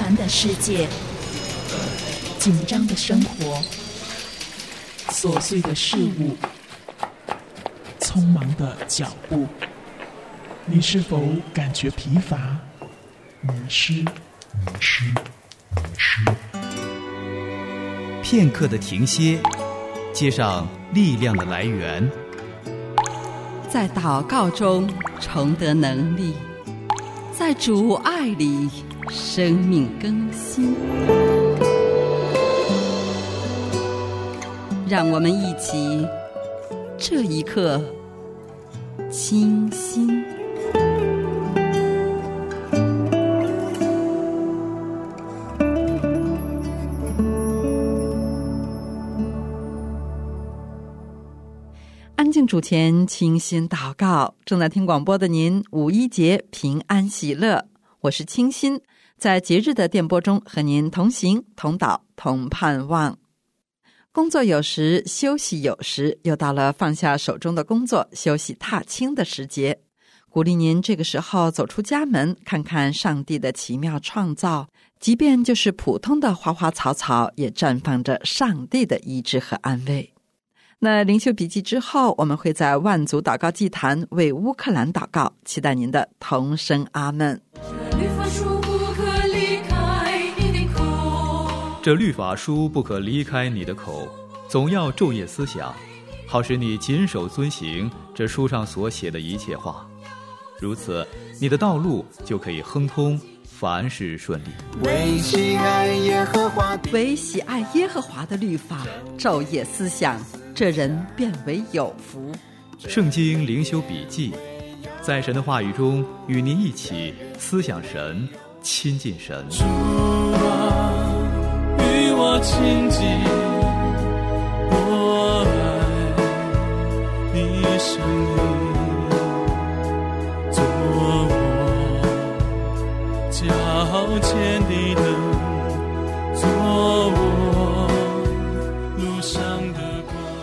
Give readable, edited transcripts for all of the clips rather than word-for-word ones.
繁的世界，紧张的生活，琐碎的事物，匆忙的脚步，你是否感觉疲乏、迷失？ 片刻的停歇，接上力量的来源， 在祷告中重得能力，在主爱里生命更新。让我们一起这一刻清心。安静主前，清心祷告。正在听广播的您，五一节平安喜乐，我是清心，在节日的电波中和您同行同祷同盼望。工作有时，休息有时，又到了放下手中的工作，休息踏青的时节。鼓励您这个时候走出家门，看看上帝的奇妙创造，即便就是普通的花花草草，也绽放着上帝的医治和安慰。那灵修笔记之后，我们会在万族祷告祭坛为乌克兰祷告，期待您的同声阿们。 这律法书不可离开你的口，总要昼夜思想，好使你谨守遵行这书上所写的一切话。如此，你的道路就可以亨通，凡事顺利。 为喜爱耶和华的律法，昼夜思想，这人便为有福。 圣经灵修笔记，在神的话语中与您一起思想神，亲近神。 主啊，与我亲近，我爱你生命，做我脚前的灯，做我路上的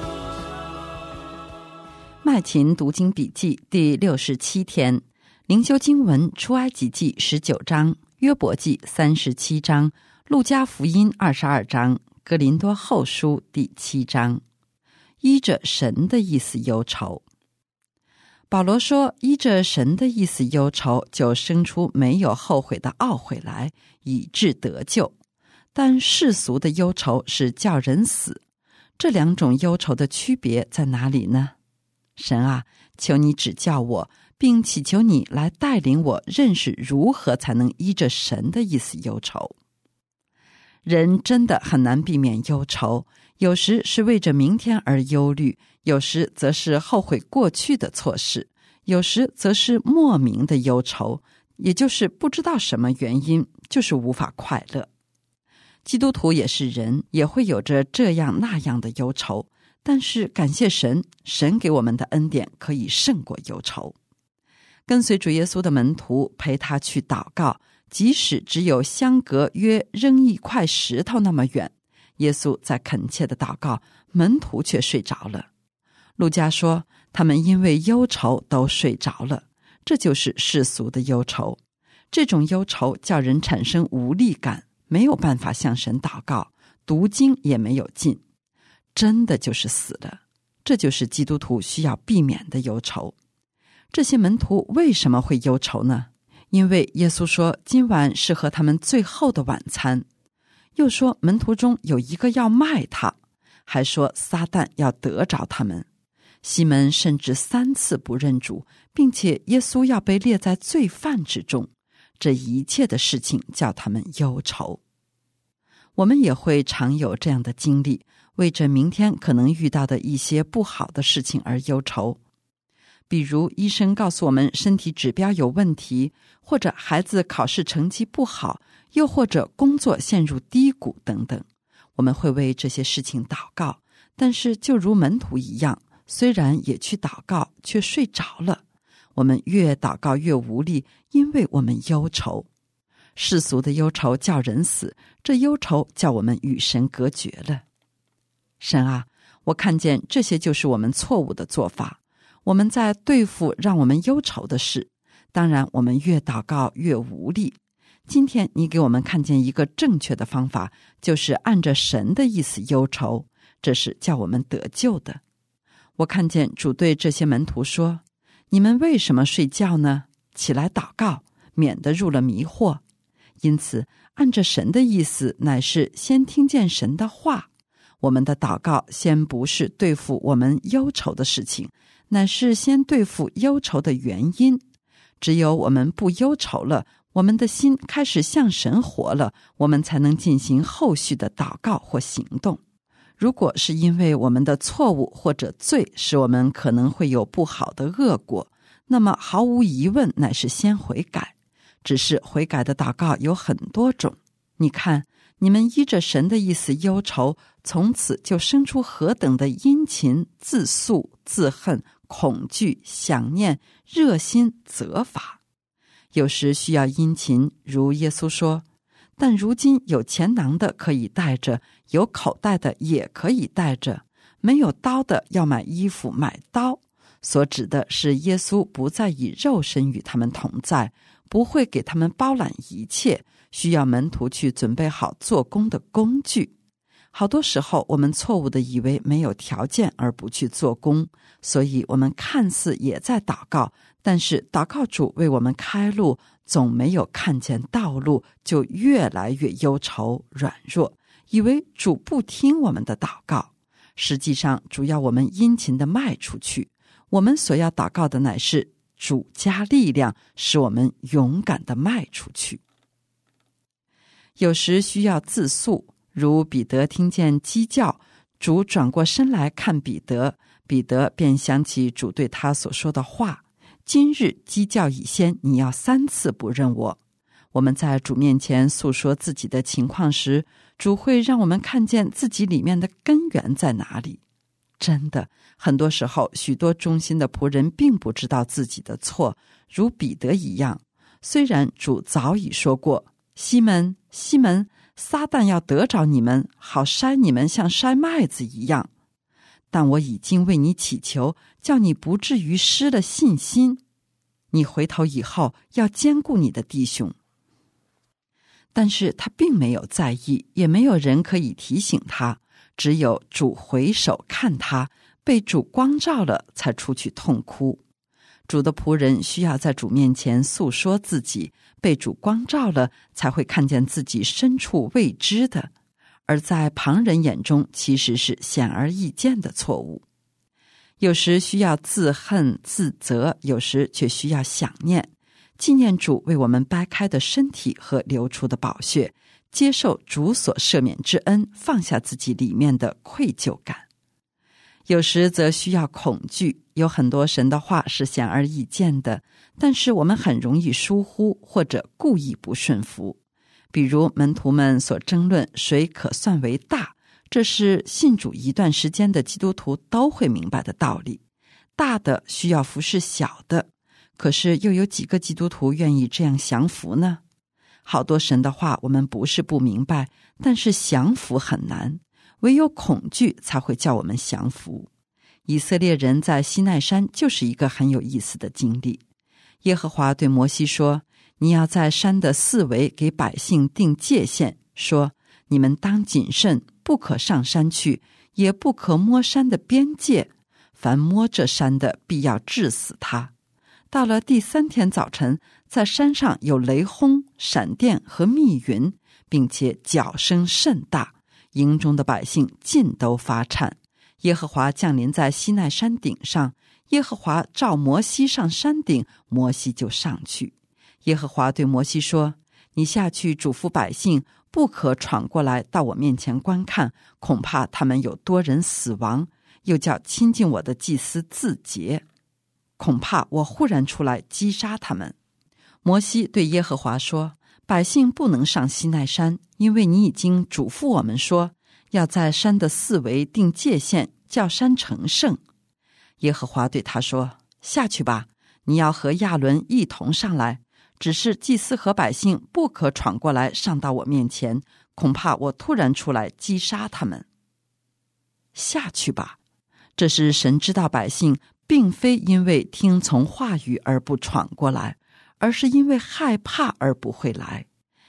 麦琴读经笔记第67天，灵修经文出埃及记19章，约伯记37章，路加福音22章，哥林多后书第7章。依着神的意思忧愁。保罗说，依着神的意思忧愁，就生出没有后悔的懊悔来，以致得救。但世俗的忧愁是叫人死。这两种忧愁的区别在哪里呢？神啊，求你指教我，并祈求你来带领我认识如何才能依着神的意思忧愁。人真的很难避免忧愁，有时是为着明天而忧虑，有时则是后悔过去的错事，有时则是莫名的忧愁，也就是不知道什么原因，就是无法快乐。基督徒也是人，也会有着这样那样的忧愁，但是感谢神，神给我们的恩典可以胜过忧愁。跟随主耶稣的门徒陪他去祷告，即使只有相隔约扔一块石头那么远，耶稣在恳切的祷告，门徒却睡着了。路加说，他们因为忧愁都睡着了，这就是世俗的忧愁。这种忧愁叫人产生无力感，没有办法向神祷告，读经也没有劲，真的就是死了。这就是基督徒需要避免的忧愁。这些门徒为什么会忧愁呢？因为耶稣说今晚是和他们最后的晚餐，又说门徒中有一个要卖他，还说撒旦要得着他们。西门甚至3次不认主，并且耶稣要被列在罪犯之中。这一切的事情叫他们忧愁。我们也会常有这样的经历，为着明天可能遇到的一些不好的事情而忧愁。比如医生告诉我们身体指标有问题，或者孩子考试成绩不好，又或者工作陷入低谷等等。我们会为这些事情祷告，但是就如门徒一样，虽然也去祷告，却睡着了。我们越祷告越无力，因为我们忧愁。世俗的忧愁叫人死，这忧愁叫我们与神隔绝了。神啊，我看见这些就是我们错误的做法。我们在对付让我们忧愁的事，当然我们越祷告越无力。 今天你给我们看见一个正确的方法，就是按着神的意思忧愁，这是叫我们得救的。我看见主对这些门徒说，你们为什么睡觉呢？起来祷告，免得入了迷惑。因此按着神的意思，乃是先听见神的话。我们的祷告先不是对付我们忧愁的事情，乃是先对付忧愁的原因。只有我们不忧愁了，我们的心开始向神活了，我们才能进行后续的祷告或行动。如果是因为我们的错误或者罪使我们可能会有不好的恶果，那么毫无疑问乃是先悔改。只是悔改的祷告有很多种。你看，你们依着神的意思忧愁，从此就生出何等的殷勤、自诉、自恨、恐惧、想念、热心、责罚。有时需要殷勤，如耶稣说，但如今有钱囊的可以带着，有口袋的也可以带着，没有刀的要买衣服买刀。所指的是耶稣不再以肉身与他们同在，不会给他们包揽一切，需要门徒去准备好做工的工具。好多时候我们错误地以为没有条件而不去做工，所以我们看似也在祷告，但是祷告主为我们开路，总没有看见道路，就越来越忧愁软弱，以为主不听我们的祷告。实际上主要我们殷勤地迈出去，我们所要祷告的乃是主加力量，使我们勇敢地迈出去。有时需要自诉，如彼得听见鸡叫，主转过身来看彼得，彼得便想起主对他所说的话，今日鸡叫以先，你要3次不认我。我们在主面前诉说自己的情况时，主会让我们看见自己里面的根源在哪里。真的，很多时候许多忠心的仆人并不知道自己的错，如彼得一样。虽然主早已说过，西门，西门，撒旦要得着你们，好筛你们像筛麦子一样，但我已经为你祈求，叫你不至于失了信心。你回头以后要兼顾你的弟兄。但是他并没有在意，也没有人可以提醒他，只有主回首看他，被主光照了，才出去痛哭。主的仆人需要在主面前诉说自己，被主光照了，才会看见自己深处未知的，而在旁人眼中其实是显而易见的错误。有时需要自恨自责，有时却需要想念，纪念主为我们掰开的身体和流出的宝血，接受主所赦免之恩，放下自己里面的愧疚感。有时则需要恐惧，有很多神的话是显而易见的，但是我们很容易疏忽或者故意不顺服。比如门徒们所争论谁可算为大，这是信主一段时间的基督徒都会明白的道理。大的需要服侍小的，可是又有几个基督徒愿意这样降服呢？好多神的话我们不是不明白，但是降服很难，唯有恐惧才会叫我们降服。以色列人在西奈山就是一个很有意思的经历。耶和华对摩西说，你要在山的四围给百姓定界限，说你们当谨慎，不可上山去，也不可摸山的边界，凡摸这山的必要治死他。到了第3天早晨，在山上有雷轰、闪电和密云，并且角声甚大，营中的百姓尽都发颤。耶和华降临在西奈山顶上，耶和华召摩西上山顶，摩西就上去。耶和华对摩西说，你下去嘱咐百姓，不可闯过来到我面前观看，恐怕他们有多人死亡，又叫亲近我的祭司自洁，恐怕我忽然出来击杀他们。摩西对耶和华说，百姓不能上西奈山，因为你已经嘱咐我们说，要在山的四围定界限，叫山成圣。耶和华对他说，下去吧，你要和亚伦一同上来，只是祭司和百姓不可闯过来上到我面前，恐怕我突然出来击杀他们。下去吧，这是神知道百姓并非因为听从话语而不闯过来，而是因为害怕而不会来。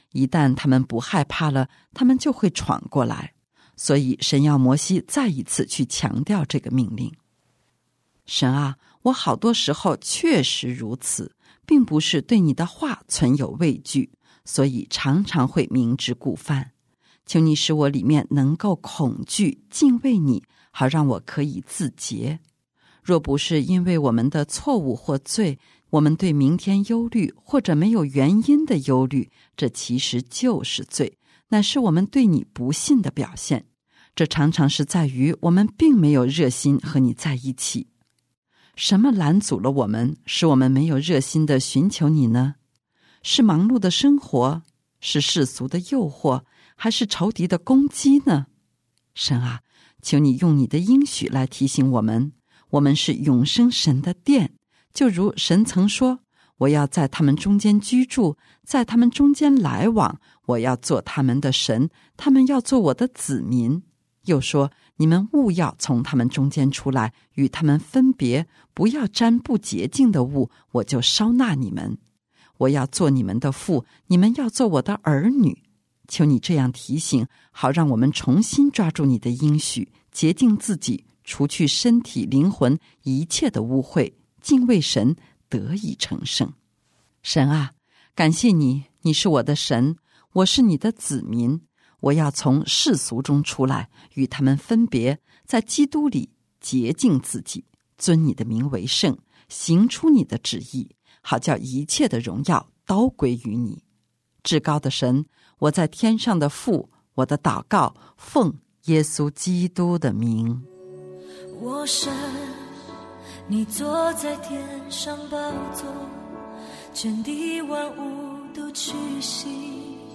一旦他们不害怕了，他们就会闯过来。所以神要摩西再一次去强调这个命令。神啊，我好多时候确实如此，并不是对你的话存有畏惧，所以常常会明知故犯。求你使我里面能够恐惧敬畏你，好让我可以自洁。若不是因为我们的错误或罪，我们对明天忧虑，或者没有原因的忧虑，这其实就是罪，乃是我们对你不信的表现。这常常是在于我们并没有热心和你在一起。什么拦阻了我们，使我们没有热心的寻求你呢？是忙碌的生活，是世俗的诱惑，还是仇敌的攻击呢？神啊，求你用你的应许来提醒我们，我们是永生神的殿，就如神曾说，我要在他们中间居住，在他们中间来往，我要做他们的神，他们要做我的子民。又说，你们务要从他们中间出来，与他们分别，不要沾不洁净的物，我就收纳你们。我要做你们的父，你们要做我的儿女。求你这样提醒，好让我们重新抓住你的应许，洁净自己，除去身体灵魂一切的污秽，敬畏神，得以成圣。神啊，感谢你，你是我的神，我是你的子民。我要从世俗中出来，与他们分别，在基督里洁净自己，尊你的名为圣，行出你的旨意，好叫一切的荣耀都归于你。至高的神，我在天上的父，我的祷告奉耶稣基督的名。 我神，你坐在天上宝座，全地万物都屈膝，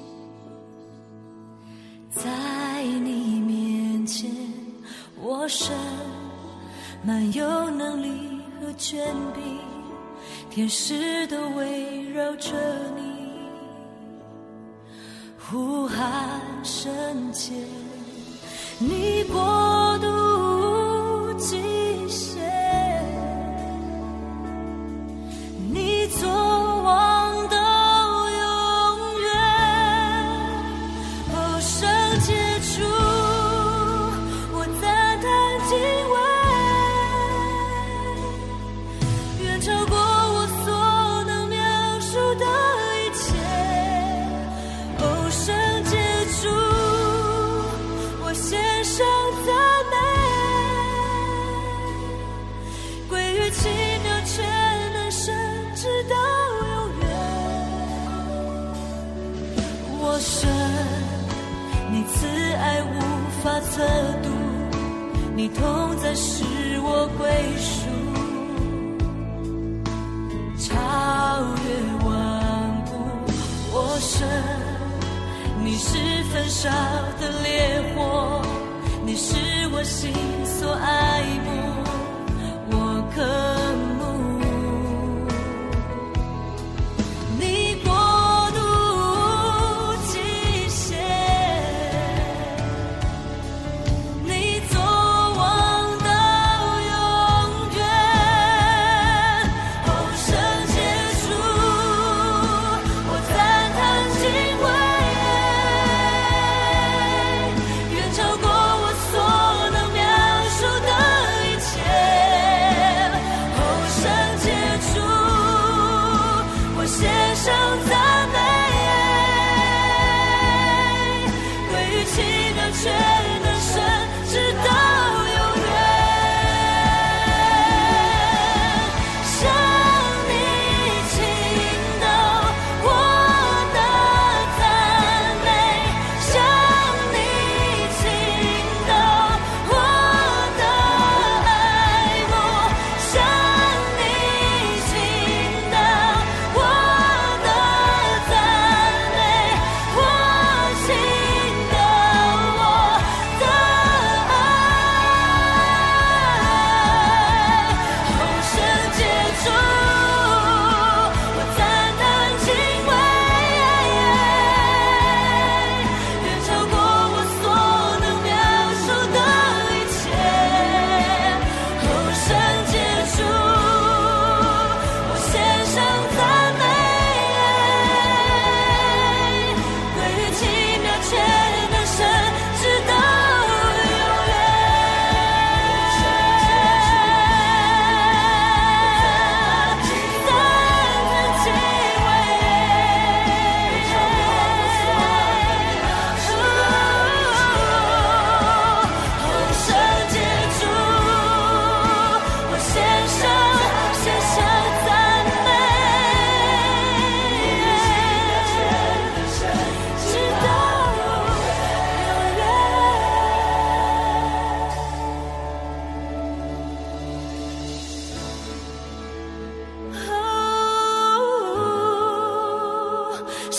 在你面前，我神满有能力和权柄，天使都围绕着你，呼喊圣洁，你国度极限，你作王的测度，你同在使我归属，超越万物。我神，你是焚烧的烈火，你是我心所爱慕，我渴慕。你国度极限，你作王到永远。丰盛结束，我赞叹敬畏，远超过我所能描述的一切。丰盛结束，我献上赞美，归于奇妙全能神，直到永远。向你倾倒我的赞美，向你倾倒我的爱慕，向你倾倒我的赞美，我倾倒我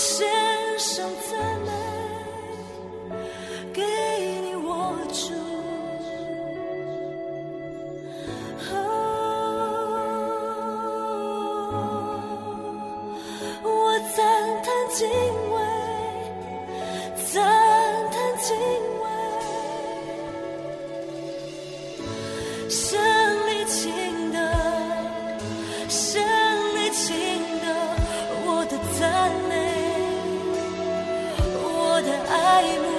献上赞美，给你我主。我赞叹敬畏，赞叹敬畏，胜利倾的，胜利倾的，我的赞美，我的爱慕。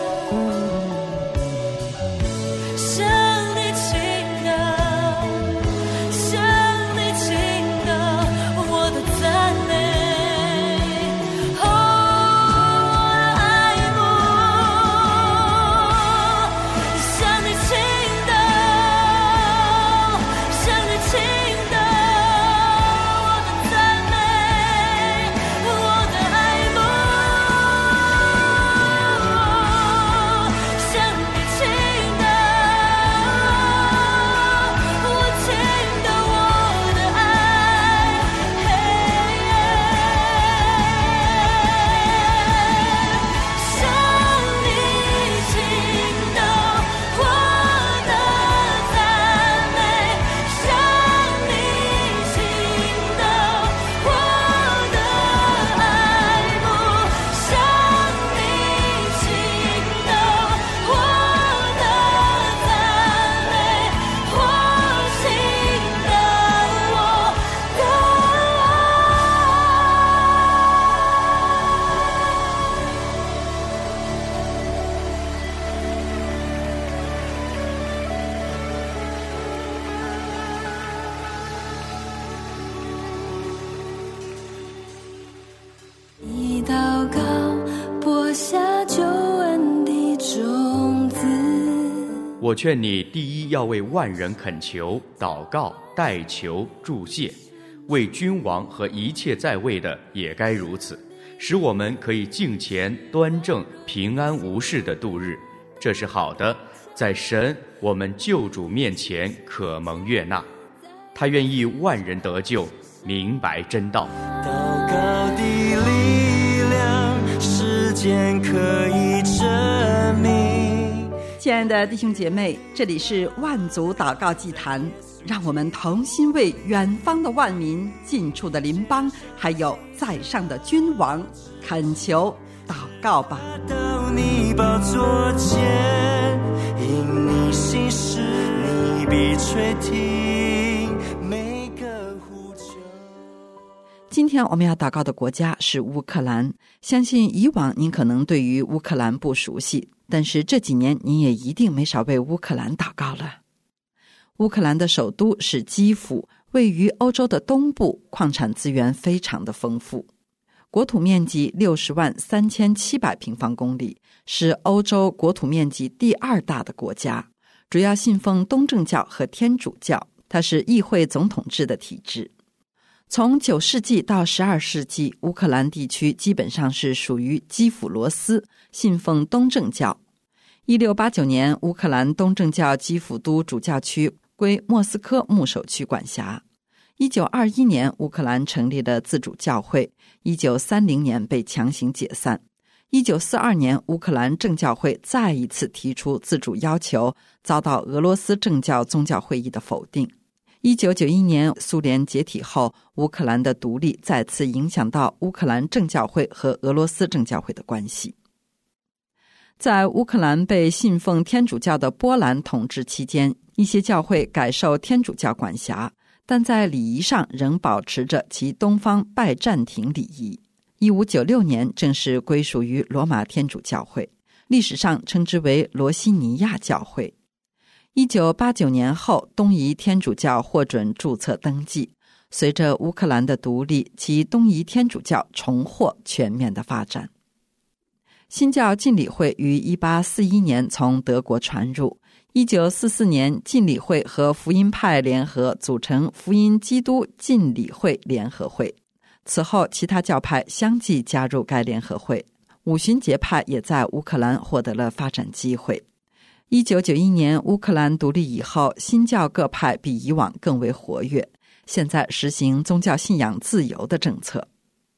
我劝你第一要为万人恳求、祷告、代求、祝谢，为君王和一切在位的也该如此，使我们可以敬虔、端正、平安无事的度日。这是好的，在神我们救主面前可蒙悦纳。他愿意万人得救，明白真道。 祷告的力量，时间可以证明。 亲爱的弟兄姐妹，这里是万族祷告祭坛，让我们同心为远方的万民、近处的邻邦，还有在上的君王恳求祷告吧。 到你宝座前，因你心事，你必垂听每个呼求。 今天我们要祷告的国家是乌克兰，相信以往您可能对于乌克兰不熟悉，但是这几年您也一定没少为乌克兰祷告了。乌克兰的首都是基辅，位于欧洲的东部，矿产资源非常的丰富，国土面积60万3700平方公里，是欧洲国土面积第2大的国家，主要信奉东正教和天主教，它是议会总统制的体制。从9世纪到12世纪，乌克兰地区基本上是属于基辅罗斯，信奉东正教。1689年，乌克兰东正教基辅都主教区归莫斯科牧首区管辖。1921年，乌克兰成立了自主教会，1930年被强行解散。1942年，乌克兰正教会再一次提出自主要求，遭到俄罗斯正教宗教会议的否定。1991年苏联解体后，乌克兰的独立再次影响到乌克兰正教会和俄罗斯正教会的关系。在乌克兰被信奉天主教的波兰统治期间，一些教会改受天主教管辖，但在礼仪上仍保持着其东方拜占庭礼仪。1596年正式归属于罗马天主教会，历史上称之为罗西尼亚教会。1989年后，东仪天主教获准注册登记。随着乌克兰的独立，其东仪天主教重获全面的发展。新教浸礼会于1841年从德国传入，1944年浸礼会和福音派联合组成福音基督浸礼会联合会，此后其他教派相继加入该联合会，五旬节派也在乌克兰获得了发展机会。1991年乌克兰独立以后，新教各派比以往更为活跃，现在实行宗教信仰自由的政策。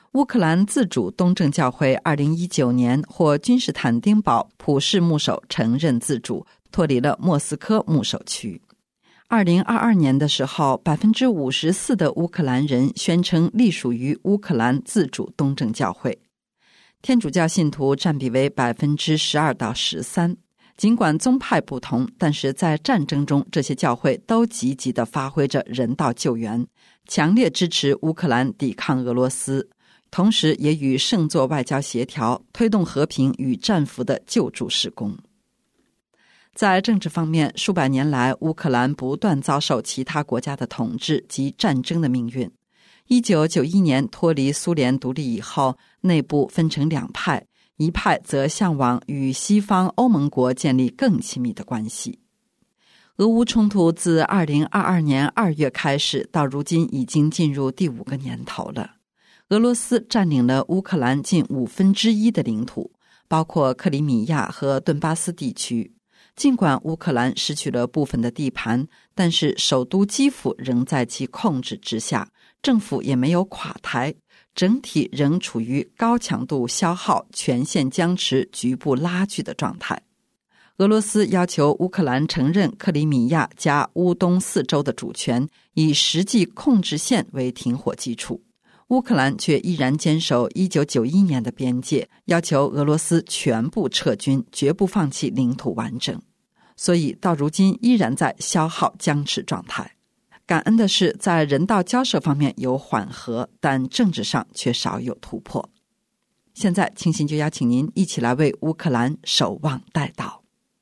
乌克兰自主东正教会2019年获君士坦丁堡普世牧首承认自主，脱离了莫斯科牧首区。2022年的时候，54%的乌克兰人宣称隶属于乌克兰自主东正教会，天主教信徒占比为12%到13%。尽管宗派不同，但是在战争中，这些教会都积极地发挥着人道救援，强烈支持乌克兰抵抗俄罗斯，同时也与圣座外交协调，推动和平与战俘的救助事工。在政治方面，数百年来，乌克兰不断遭受其他国家的统治及战争的命运。1991年脱离苏联独立以后，内部分成两派，一派则向往与西方欧盟国建立更亲密的关系。俄乌冲突自2022年2月开始，到如今已经进入第5个年头了。俄罗斯占领了乌克兰近1/5的领土，包括克里米亚和顿巴斯地区。尽管乌克兰失去了部分的地盘，但是首都基辅仍在其控制之下，政府也没有垮台，整体仍处于高强度消耗、全线僵持、局部拉锯的状态。俄罗斯要求乌克兰承认克里米亚加乌东4州的主权，以实际控制线为停火基础。乌克兰却依然坚守1991年的边界，要求俄罗斯全部撤军，绝不放弃领土完整。所以到如今依然在消耗僵持状态。感恩的是，在人道交涉方面有缓和，但政治上却少有突破。现在清心就邀请您一起来为乌克兰守望代祷。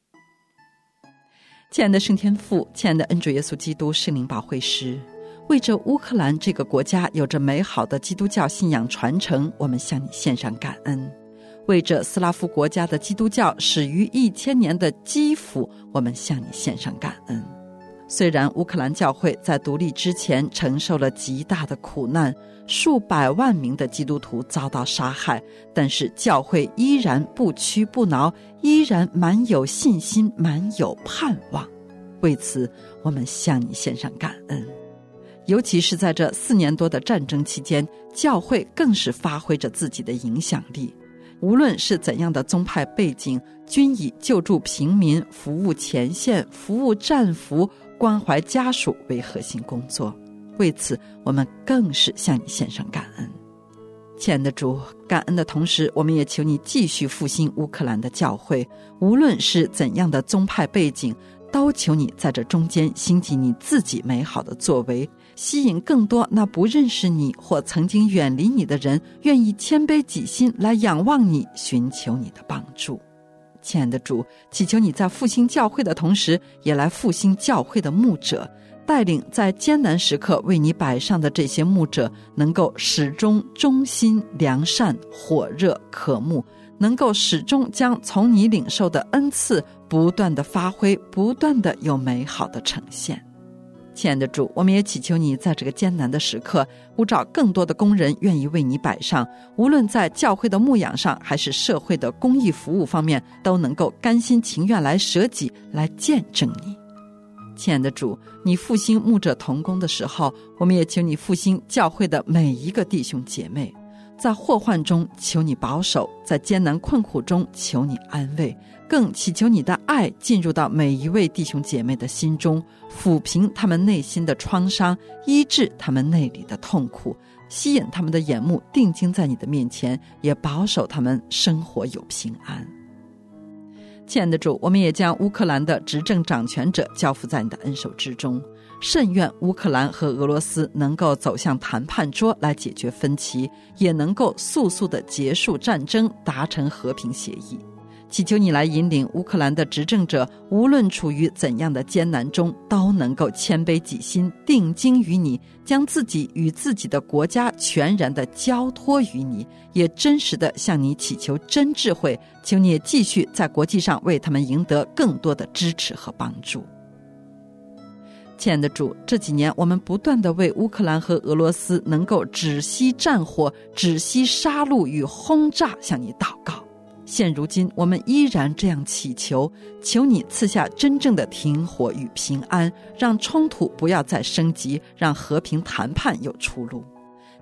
亲爱的圣天父，亲爱的恩主耶稣基督圣灵保惠师，为着乌克兰这个国家有着美好的基督教信仰传承，我们向你献上感恩。为着斯拉夫国家的基督教始于1000年的基辅，我们向你献上感恩。虽然乌克兰教会在独立之前承受了极大的苦难，数百万名的基督徒遭到杀害，但是教会依然不屈不挠，依然满有信心，满有盼望。为此，我们向你献上感恩。尤其是在这4年多的战争期间，教会更是发挥着自己的影响力。无论是怎样的宗派背景，均以救助平民、服务前线、服务战俘、关怀家属为核心工作。为此，我们更是向你献上感恩。亲爱的主，感恩的同时，我们也求你继续复兴乌克兰的教会，无论是怎样的宗派背景，都求你在这中间兴起你自己美好的作为，吸引更多那不认识你或曾经远离你的人，愿意谦卑己心来仰望你，寻求你的帮助。亲爱的主，祈求你在复兴教会的同时，也来复兴教会的牧者，带领在艰难时刻为你摆上的这些牧者，能够始终忠心良善、火热渴慕，能够始终将从你领受的恩赐不断的发挥，不断的有美好的呈现。亲爱的主，我们也祈求你在这个艰难的时刻，呼召更多的工人愿意为你摆上，无论在教会的牧养上，还是社会的公益服务方面，都能够甘心情愿来舍己，来见证你。亲爱的主，你复兴牧者同工的时候，我们也求你复兴教会的每一个弟兄姐妹，在祸患中求你保守，在艰难困苦中求你安慰，更祈求你的爱进入到每一位弟兄姐妹的心中，抚平他们内心的创伤，医治他们内里的痛苦，吸引他们的眼目定睛在你的面前，也保守他们生活有平安。亲爱的主，我们也将乌克兰的执政掌权者交付在你的恩手之中，甚愿乌克兰和俄罗斯能够走向谈判桌来解决分歧，也能够速速地结束战争，达成和平协议。祈求你来引领乌克兰的执政者，无论处于怎样的艰难中，都能够谦卑己心，定睛于你，将自己与自己的国家全然的交托于你，也真实的向你祈求真智慧，求你也继续在国际上为他们赢得更多的支持和帮助。亲爱的主，这几年我们不断地为乌克兰和俄罗斯能够止息战火、止息杀戮与轰炸向你祷告。现如今我们依然这样祈求，求你赐下真正的停火与平安，让冲突不要再升级，让和平谈判有出路。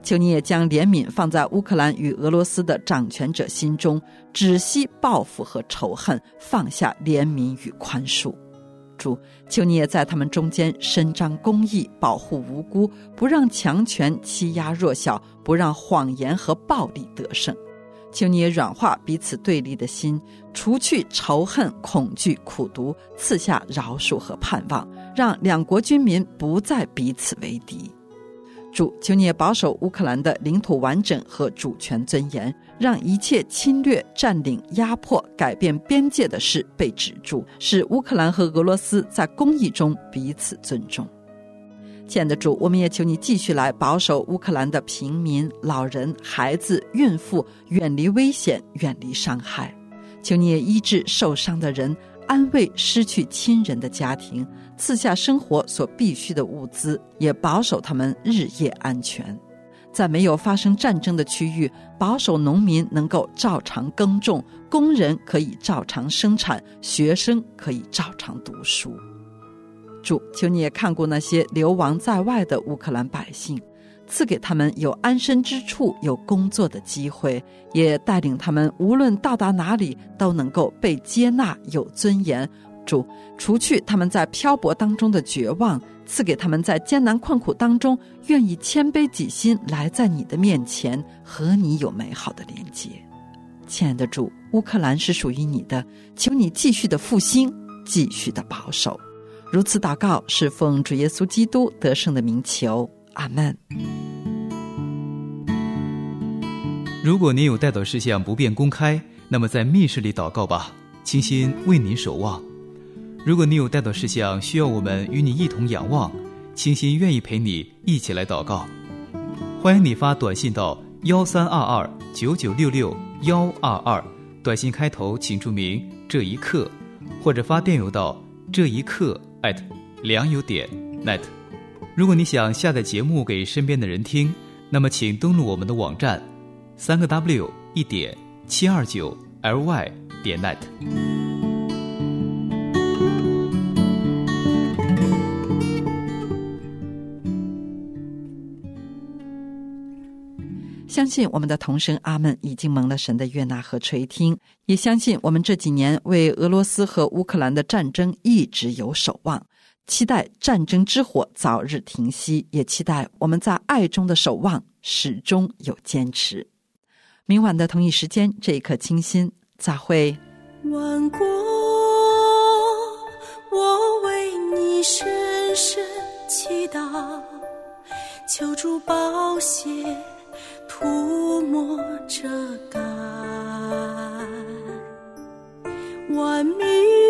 求你也将怜悯放在乌克兰与俄罗斯的掌权者心中，止息报复和仇恨，放下怜悯与宽恕。主，求你也在他们中间伸张公义，保护无辜，不让强权欺压弱小，不让谎言和暴力得胜。求你也软化彼此对立的心，除去仇恨、恐惧、苦毒，赐下饶恕和盼望，让两国军民不再彼此为敌。主，求你也保守乌克兰的领土完整和主权尊严，让一切侵略、占领、压迫、改变边界的事被止住，使乌克兰和俄罗斯在公义中彼此尊重。亲爱的主，我们也求你继续来保守乌克兰的平民、老人、孩子、孕妇，远离危险，远离伤害。求你也医治受伤的人，安慰失去亲人的家庭，赐下生活所必需的物资，也保守他们日夜安全。在没有发生战争的区域，保守农民能够照常耕种，工人可以照常生产，学生可以照常读书。主，求你也看顾那些流亡在外的乌克兰百姓，赐给他们有安身之处，有工作的机会，也带领他们无论到达哪里都能够被接纳，有尊严。主，除去他们在漂泊当中的绝望，赐给他们在艰难困苦当中愿意谦卑己心，来在你的面前和你有美好的连接。亲爱的主，乌克兰是属于你的，求你继续的复兴，继续的保守。如此祷告，是奉主耶稣基督得胜的名求，阿们。 如果您有代祷事项不便公开，那么在密室里祷告吧，倾心为您守望。如果你有代祷事项需要我们与你一同仰望，倾心愿意陪你一起来祷告。欢迎你发短信到132299662122，短信开头请注明这一刻，或者发电邮到这一刻@良友.net。如果你想下载节目给身边的人听，那么请登录我们的网站3w1.729ly.net。 相信我们的童声阿们已经蒙了神的悦纳和垂听，也相信我们这几年为俄罗斯和乌克兰的战争一直有守望，期待战争之火早日停息，也期待我们在爱中的守望始终有坚持。明晚的同一时间，这一刻清心，再会。 万国，我为你深深祈祷，求主宝血涂抹遮盖，万民，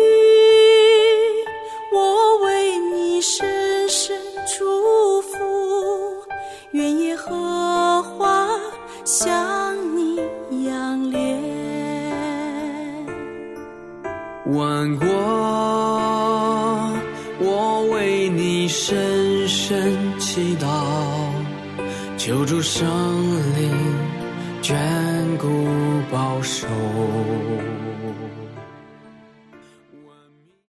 我为你深深祝福，愿耶和华向你仰脸。 万国，我为你深深祈祷，求主圣灵眷顾保守。